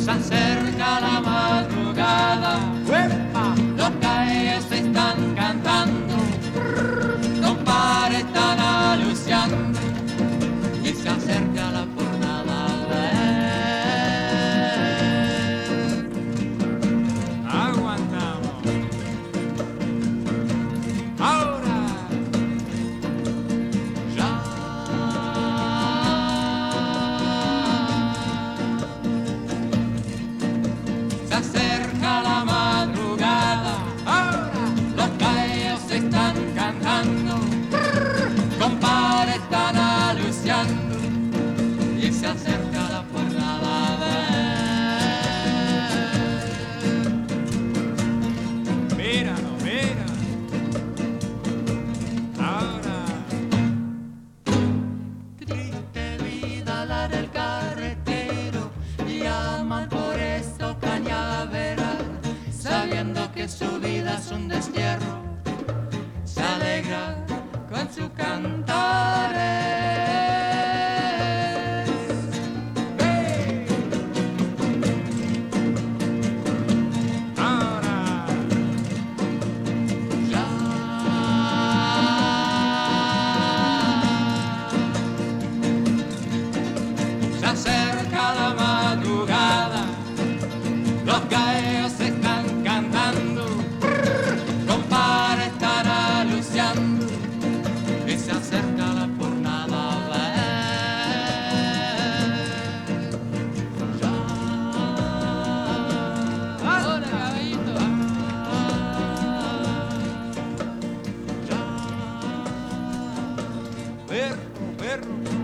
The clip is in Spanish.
Se acerca la madrugada, ¡Uepa! los gallos están cantando, compadre están anunciando y se acerca la jornada. Aguantamos. Ahora. Ya se acerca la madrugada, Ahora. los gallos están cantando, compadre están anunciando y se acerca la jornada. Míralo, mira. Ahora. Triste vida la del carretero, llaman por eso cañaveral, sabiendo que su vida es un destierro, se alegra con su cantar. Ahora. Ya se acerca la madrugada, los gallos están cantando, compadre están anunciando y se acerca la jornada. Ya. Hola, caballito. Ya. Perro, perro.